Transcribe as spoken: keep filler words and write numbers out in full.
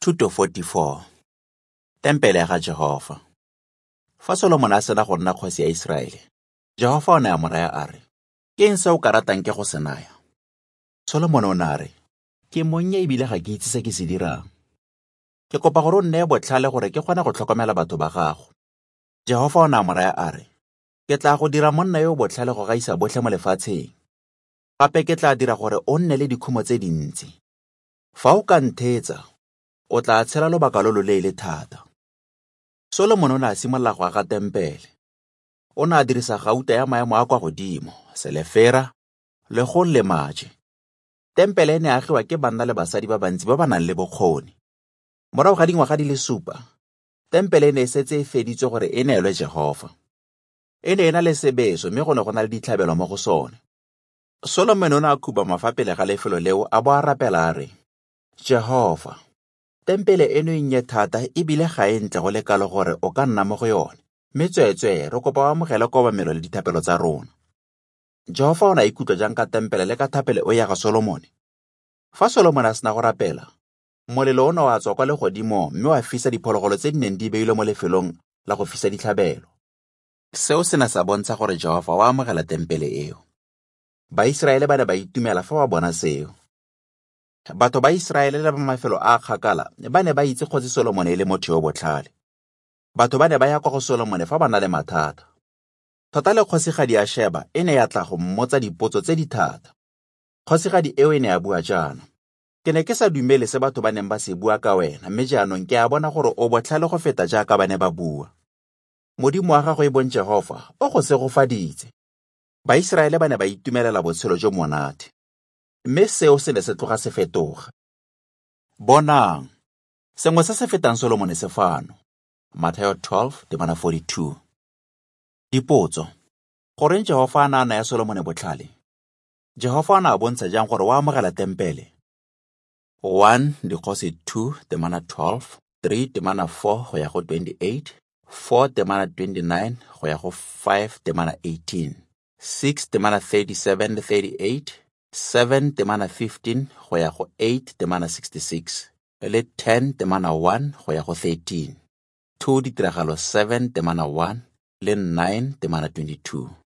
Thuto forty-four. Tempele ga Jehova. Fa Solomon a sena go nna kgosi ya Israele, Jehova o ne a mo raya a re, ke eng se o ka ratang ke go se naya? Solomon o ne a re, ke monnye ebile ga ke itse se ke se dirang. Ke kopa gore o nneye botlhale gore ke kgone go tlhokomela batho ba gago. Jehova o ne a mo raya a re, ke tla go dira monna yo botlhale go gaisa botlhe mo lefatsheng. Gape ke tla dira gore o nne le dikhumo tse dintsi. Fa o ka nthetsa, o tla tshela lobaka lo lo leele thata. Solomon o ne a simolola go aga tempele. O ne a dirisa gauta ya maemo a kwa godimo, selefera, le go le maje. Tempele e ne agiwa ke banna le basadi ba bantsi ba ba nang le bokgoni. Morago ga dingwaga di le supa, tempele e ne e setse e feditswe gore e neelwe Jehova. E ne e na le sebeso mme go ne go na le ditlhabelo mo go sone. Solomon o ne a khuba mafa pele ga lefelo leo a bo a rapela a re, Jehova, tempele eno e nnye thata ebile ga e ntle go le kalo gore o ka nna mo go yone, mme tsweetswe re kopa o amogele kobamelo le dithapelo tsa rona. Jehova o ne a ikutlwa jang ka tempele le ka thapelo o ya ga Solomone? Fa Solomone a sena go rapela, molelo o ne wa tswa kwa legodimo mme wa fisa diphologolo tse di neng di beilwe mo lefelong la go fisa ditlhabelo. Seo se ne sa bontsha gore Jehova wa amogela tempele eo. Baiseraele ba ne ba itumela fa ba bona seo. Batho ba Israele le ba mafelo a kgakala ba ne ba itse kgotsi Solomone e le motho yo botlhale. Batho ba ne ba ya kwa go Solomone fa ba na le mathata. Tota le kgosigadi ya Sheba e ne ya tla go mmotsa dipotso tse di thata. Kgosigadi eo e ne ya bua jaana, ke ne ke sa dumele se batho ba neng ba se bua ka wena, mme jaanong ke a bona gore o botlhale go feta jaaka ba ne ba bua. Modimo wa gago e bong Jehova o go segofaditse. Baiseraele ba ne ba itumelela botshelo jo monate, mme seo se ne se tloga se fetoga. Bonang, sengwe se se fetang Solomone se fano. Matthew twelve, forty-two. Dipotso. Goreng Jehova a na a naya Solomone botlhale? Jehova a na a bontsha jang gore wa amogela tempele? one Dikgosi two, twelve, three, four go ya go twenty-eight, four, twenty-nine go ya go five, eighteen, six, thirty-seven, thirty-eight, seven, fifteen go ya go eight, sixty-six, le ten, one go ya go thirteen, two Ditiragalo seven, one, le nine, twenty-two.